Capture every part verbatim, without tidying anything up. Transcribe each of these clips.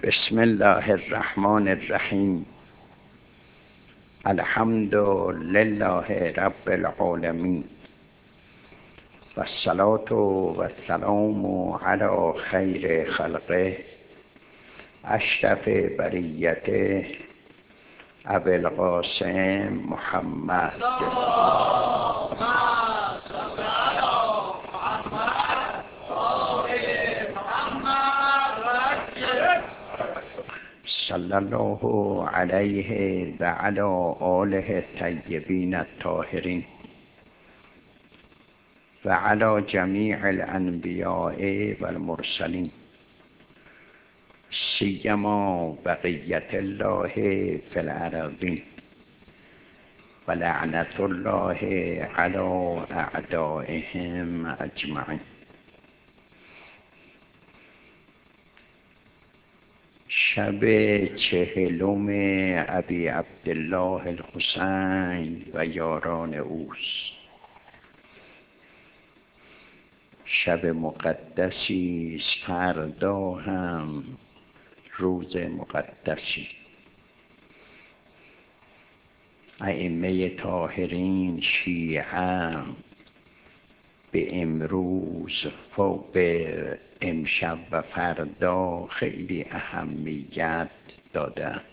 بسم الله الرحمن الرحیم. الحمد لله رب العالمین و الصلاة و السلام علی خیر خلقه اشرف بریته ابی القاسم محمد صلی الله علیه و علی آله الطیبین الطاهرین و علی جمیع الانبیاء و المرسلین سیما بقیت الله فی الارضین و لعنت الله علی اعدائهم اجمعین. شب چهلم ابی عبدالله الحسین و یاران اوست. شب مقدسی است، فردا هم روز مقدسی. ائمه طاهرین شیعه به امروز به امشب و فردا خیلی اهمیت دادن.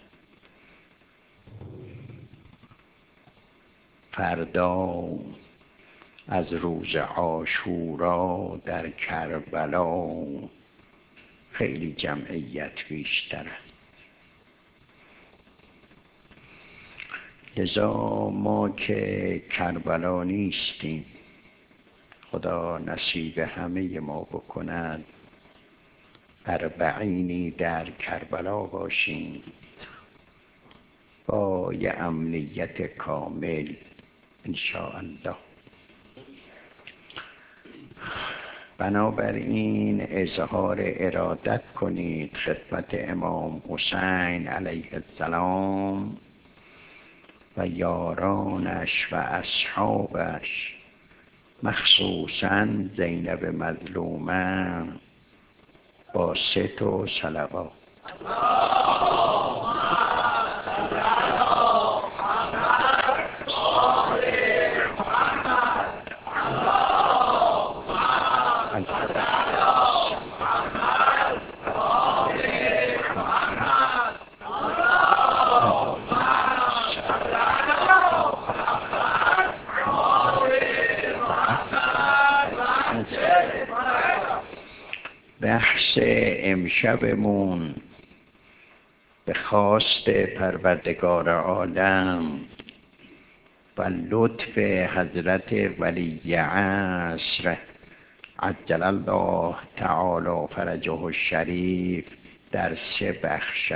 فردا از روز عاشورا در کربلا خیلی جمعیت بیشتره. لذا ما که کربلا نیستیم، خدا نصیب همه ما بکند اربعینی در کربلا باشیم با یه امنیت کامل انشاءالله. بنابراین اظهار ارادت کنید خدمت امام حسین علیه السلام و یارانش و اصحابش، مخصوصاً زینب مظلومه، با ست و صلوات. بحث امشبمون به خواست پروردگار عالم و لطف حضرت ولی عصر عجل الله تعالی فرجه الشریف در سه بخش.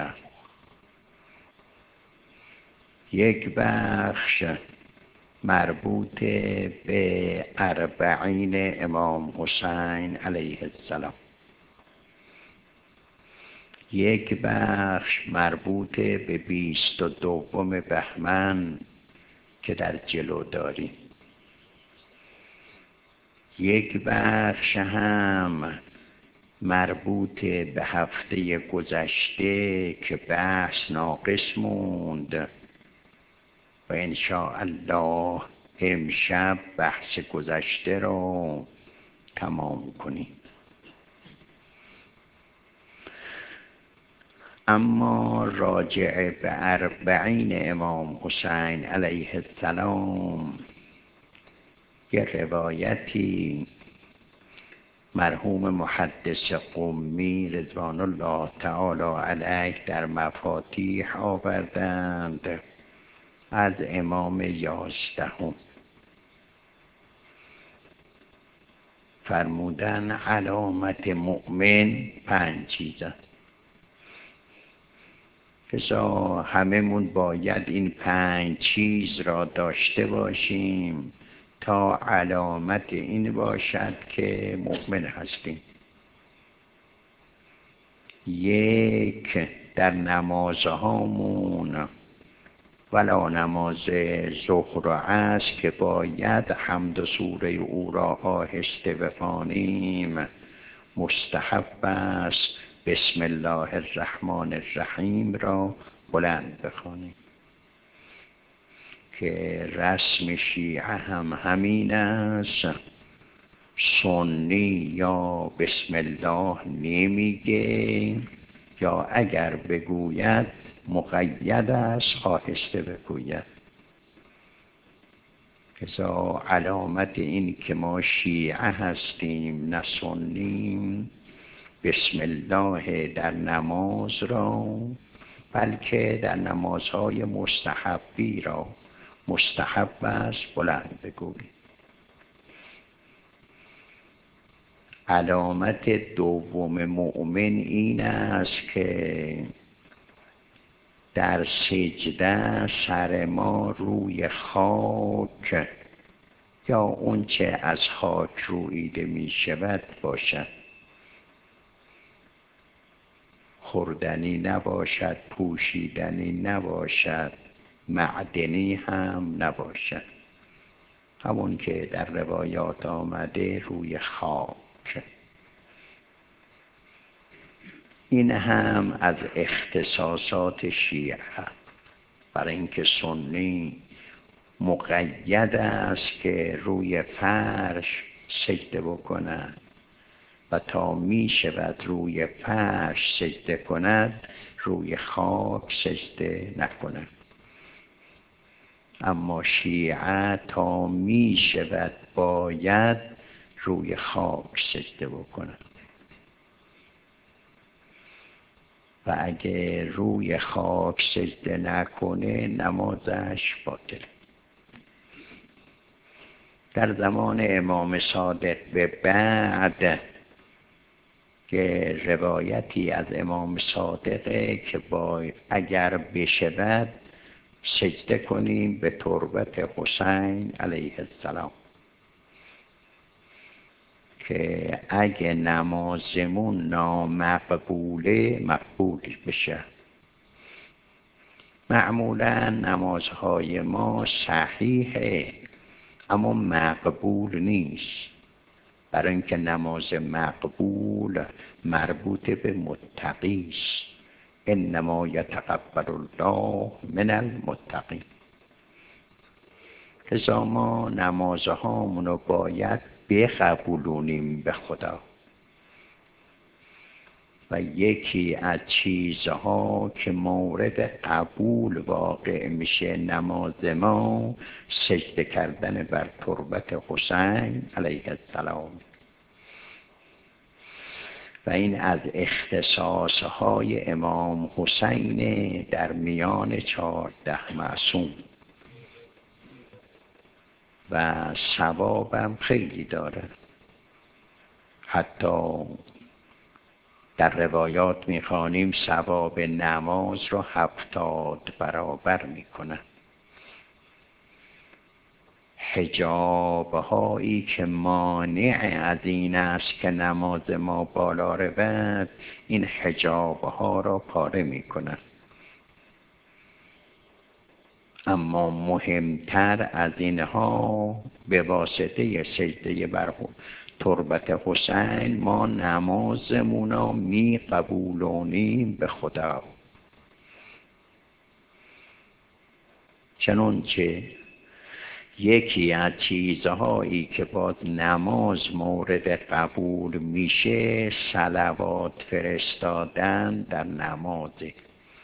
یک بخش مربوط به اربعین امام حسین علیه السلام، یک بخش مربوط به بیست و دوم بهمن که در جلو داریم، یک بخش هم مربوط به هفته گذشته که بحث ناقص موند و انشاءالله امشب بحث گذشته رو تمام کنیم. اما راجع به اربعین امام حسین علیه السلام، یه روایتی مرحوم محدث قمی رضوان الله تعالی علیه در مفاتیح آوردند از امام یازدهم. فرمودن علامت مؤمن پنج چیزه. لذا هممون باید این پنج چیز را داشته باشیم تا علامت این باشد که مؤمن هستیم. یک، در نمازهامون ولا نماز ظهر و عصر که باید حمد و سوره او را آهسته بخوانیم، مستحب است بسم الله الرحمن الرحیم را بلند بخوانیم که رسم شیعه هم همین است. سنی یا بسم الله نمیگه، یا اگر بگوید مقید است آهسته بگوید. کذا علامت این که ما شیعه هستیم نه سنیم، بسم الله در نماز را، بلکه در نمازهای مستحبی را مستحب است بلند بگوییم. علامت دوم مؤمن این است که در سجده سر ما روی خاک یا اونچه از خاک روییده می شود باشد، خوردنی نباشد، پوشیدنی نباشد، معدنی هم نباشد. همون که در روایات آمده روی خاک. این هم از اختصاصات شیعه، برای اینکه سنی مقید است که روی فرش سجده بکند و تا می شود روی فرش سجده کند روی خاک سجده نکند. اما شیعه تا می شود باید روی خاک سجده بکند و اگه روی خاک سجده نکنه نمازش باطل. در زمان امام صادق به بعد که روایتی از امام صادقه که با اگر بشود سجده کنیم به تربت حسین علیه السلام، که اگه نمازمون نامقبوله مقبول بشه. معمولا نمازهای ما صحیحه اما مقبول نیست، برای اینکه نماز مقبول مربوط به متقی است. انما یتقبل الله من المتقین. لذا ما نمازهامونو باید بقبولونیم به خدا. و یکی از چیزها که مورد قبول واقع میشه نماز ما سجده کردن بر تربت حسین علیه السلام. و این از اختصاصهای امام حسین در میان چهارده معصوم و ثوابم خیلی داره. حتی در روایات میخوانیم ثواب نماز رو هفتاد برابر میکنه. حجاب هایی که مانع از این است که نماز ما بالا رود، این حجاب ها را پاره میکنه. اما مهمتر از اینها به واسطه سجده بر تربت حسین ما نمازمونا می قبولونیم به خدا. چنانچه یکی از چیزهایی که باز نماز مورد قبول میشه صلوات فرستادن در نمازه،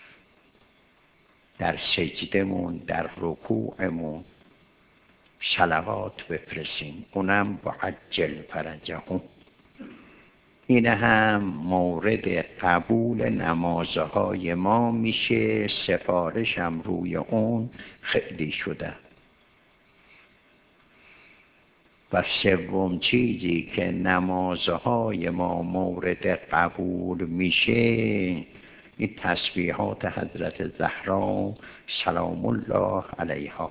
در سجدمون، در رکوعمون صلوات بفرستیم، اونم با عجل فرجهم. این هم مورد قبول نمازهای ما میشه، سفارشم روی اون خیلی شده. و سوم چیزی که نمازهای ما مورد قبول میشه این تسبیحات حضرت زهرا سلام الله علیها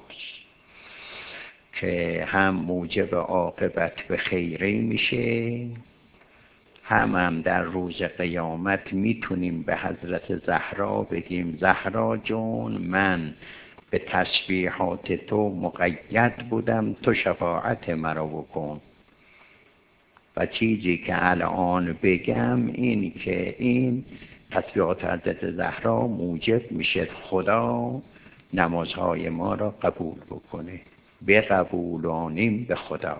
که هم موجب عاقبت به خیری میشه، هم هم در روز قیامت میتونیم به حضرت زهرا بگیم زهرا جون من به تسبیحات تو مقید بودم، تو شفاعت مرا بکن. و چیزی که الان بگم این که این تسبیحات حضرت زهرا موجب میشه خدا نمازهای ما را قبول بکنه. بقبولانیم به خدا.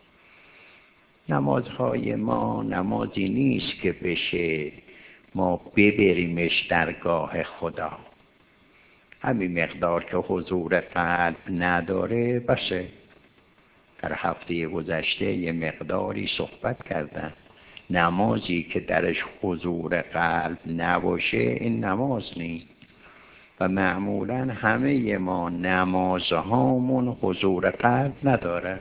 نمازهای ما نمازی نیست که بشه ما ببریمش درگاه خدا. همین مقدار که حضور قلب نداره باشه. در هفته گذشته یه مقداری صحبت کردم. نمازی که درش حضور قلب نباشه این نماز نیست. و معمولا همه ما نمازهامون حضور قلب نداره.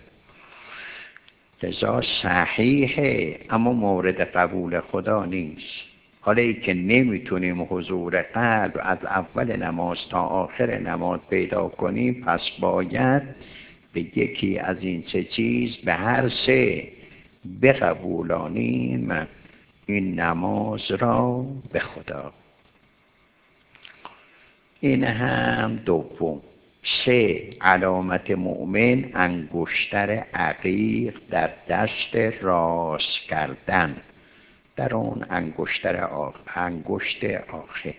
لذا صحیحه اما مورد قبول خدا نیست. حالا ای که نمیتونیم حضور قلب از اول نماز تا آخر نماز پیدا کنیم، پس باید به یکی از این سه چیز به هر سه بقبولانیم این نماز را به خدا. این هم دوم. سه، علامت مؤمن انگشتر عقیق در دست راست کردن، در اون انگشتر آخر، انگشت آخر.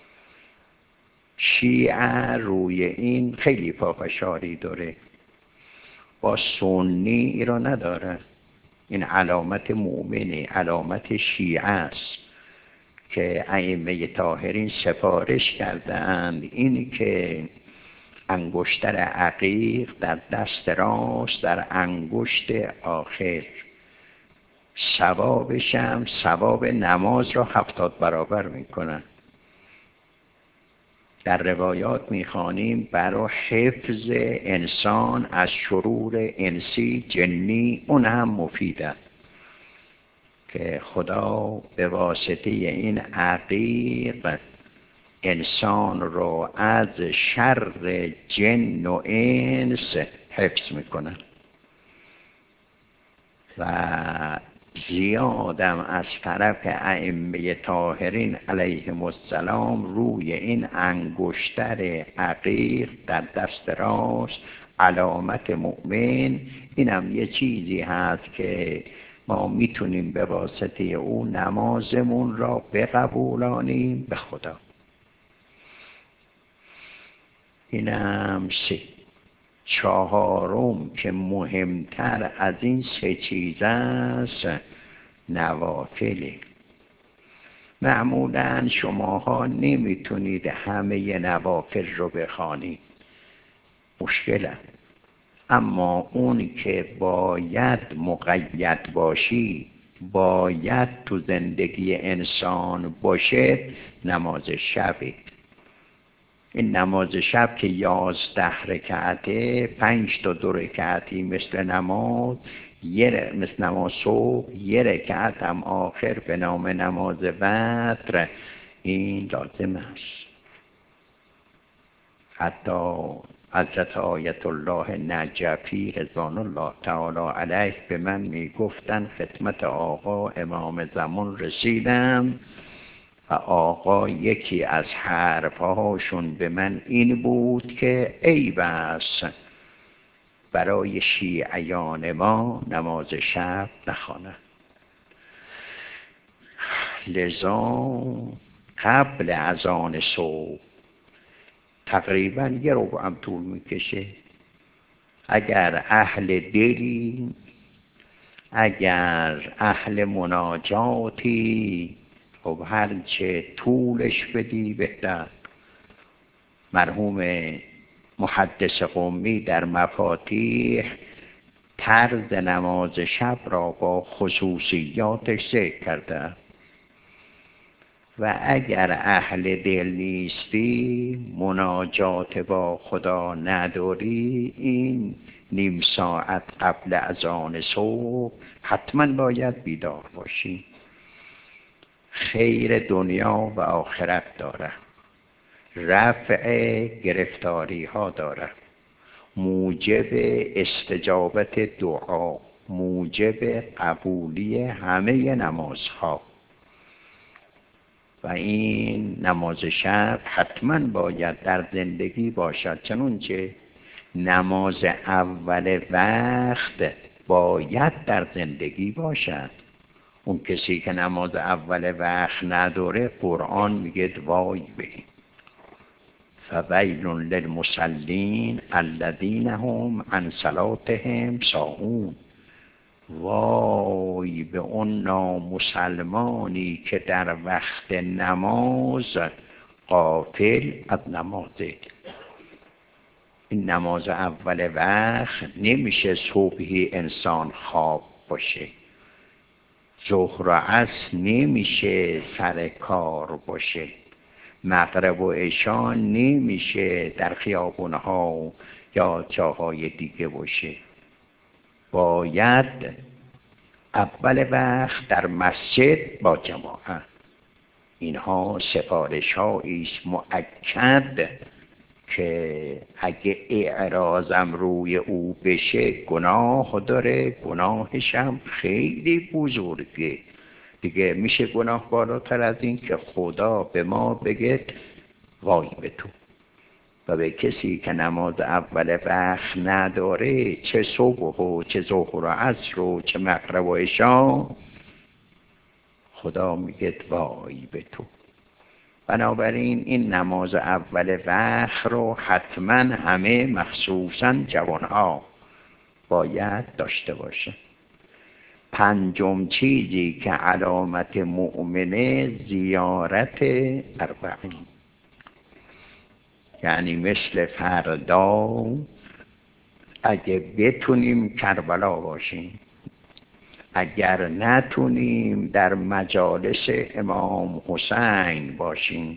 شیعه روی این خیلی پافشاری داره، با سنی ای را نداره. این علامت مؤمنه، علامت شیعه است که ائمه طاهرین سفارش کردند این که انگشتر عقیق در دست راست در انگشت آخر، ثوابش هم ثواب نماز را هفتاد برابر میکنن. در روایات میخوانیم برای حفظ انسان از شرور انسی جنی اون هم مفیده که خدا به واسطه این عقیق انسان رو از شر جن و انس حفظ میکنه. و زیادم از طرف ائمه طاهرین علیهم السلام روی این انگشتر عقیق در دست راست علامت مؤمن، اینم یه چیزی هست که ما میتونیم به واسطه او نمازمون را بقبولانیم به خدا. اینم سه. چهارم که مهمتر از این سه چیز است نوافله. معمولا شماها نمیتونید همه نوافل رو بخوانید، مشکله. اما اون که باید مقید باشی، باید تو زندگی انسان باشه، نماز شبه. این نماز شب که یازده رکعته، پنج تا دو رکعتی مثل نماز، یه مثل نماز صبح، یه رکعت هم آخر به نام نماز وتر، این لازم است. حتی حضرت آیت الله نجفی رضوان الله تعالی علیه به من می گفتن خدمت آقا امام زمان رسیدم و آقا یکی از حرفهاشون به من این بود که ای بس برای شیعیان ما نماز شب نخوانند. لذا قبل از آن صبح تقریبا یه ربع هم طول میکشه. اگر اهل دلی، اگر اهل مناجاتی، خب هر چه طولش بدی بهتر. مرحوم محدث قمی در مفاتیح طرز نماز شب را با خصوصیاتش ذکر کرده. و اگر اهل دل نیستی، مناجات با خدا نداری، این نیم ساعت قبل از آن صبح حتما باید بیدار باشی. خیر دنیا و آخرت داره، رفع گرفتاری ها داره، موجب استجابت دعا، موجب قبولی همه نمازها. و این نماز شب حتما باید در زندگی باشد، چنانچه نماز اول وقت باید در زندگی باشد. اون کسی که نماز اول وقت نداره قرآن میگه وای به این. فویل للمصلین الذین هم عن صلاتهم ساهون. وای به اون نامسلمانی که در وقت نماز غافل از نمازه. این نماز اول وقت نمیشه صبحی انسان خواب باشه، ظهر و عصر نمیشه سر کار باشه، مغرب و عشا نمیشه در خیابونها یا جاهای دیگه باشه. باید اول وقت در مسجد با جماعت. اینها سفارش هایی است مؤکد که اگه اعراضم روی او بشه گناه داره، گناهش هم خیلی بزرگه دیگه. میشه گناه بالاتر از این که خدا به ما بگه وای به تو. و به کسی که نماز اول وقت نداره، چه صبح و چه ظهر و عصر و چه مغرب و عشا، خدا میگه وای به تو. بنابراین این نماز اول وقت رو حتما همه مخصوصا جوانها باید داشته باشه. پنجم چیزی که علامت مؤمنه زیارت اربعین، یعنی مثل فردا اگه بتونیم کربلا باشیم، اگر نتونیم در مجالس امام حسین باشیم،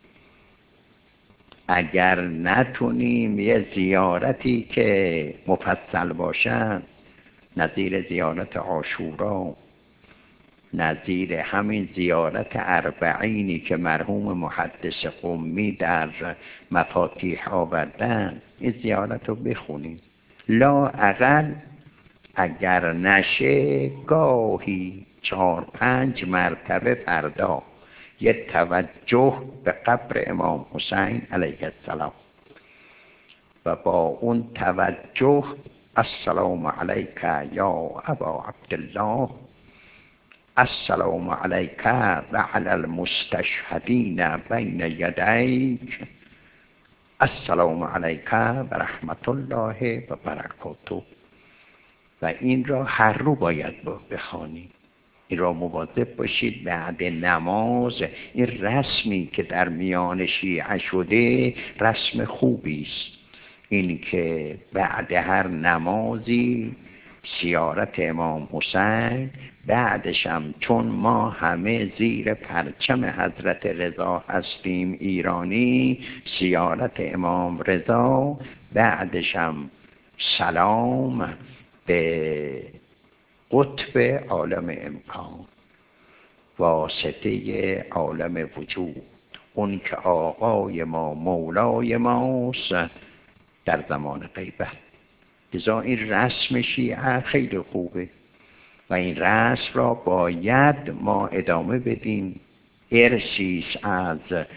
اگر نتونیم یه زیارتی که مفصل باشد نظیر زیارت عاشورا، نظیر همین زیارت اربعینی که مرحوم محدث قمی در مفاتیح آوردن، این زیارت رو بخونیم. لا اقل اگر نشه گاهی چهار پنج مرتبه فردا یه توجه به قبر امام حسین علیه السلام و با اون توجه السلام علیک یا ابا عبدالله، السلام علیک و علی المستشهدین بین یدیک، السلام علیک و رحمت الله و برکاته. و این را هر رو باید بخوانید. این را مواظب باشید بعد نماز. این رسمی که در میان شیعه شده رسم خوبی است، این که بعد هر نمازی زیارت امام حسین، بعدش هم چون ما همه زیر پرچم حضرت رضا هستیم ایرانی، زیارت امام رضا، بعدش هم سلام به قطب عالم امکان، واسطه عالم وجود، اون که آقای ما مولای ماست در زمان غیبت. لذا این رسم شیعه خیلی خوبه و این رسم را باید ما ادامه بدیم. ارثی از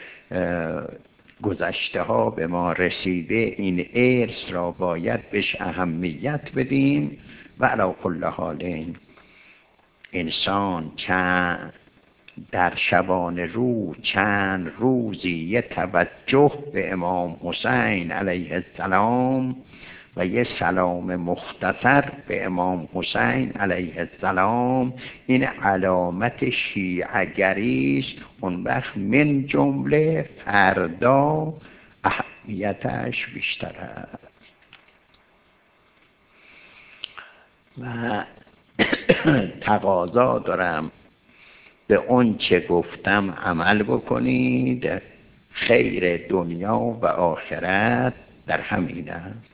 گذشته ها به ما رسیده، این ارث را باید بهش اهمیت بدیم. و علی کل حال انسان چند در شبان روز چند روزی یه توجه به امام حسین علیه السلام و یه سلام مختصر به امام حسین علیه السلام، این علامت شیعه‌گری است. اون وقت من جمله فردا اهمیتش بیشتر است. و تقاضا دارم به اون چه گفتم عمل بکنید. خیر دنیا و آخرت در همین است.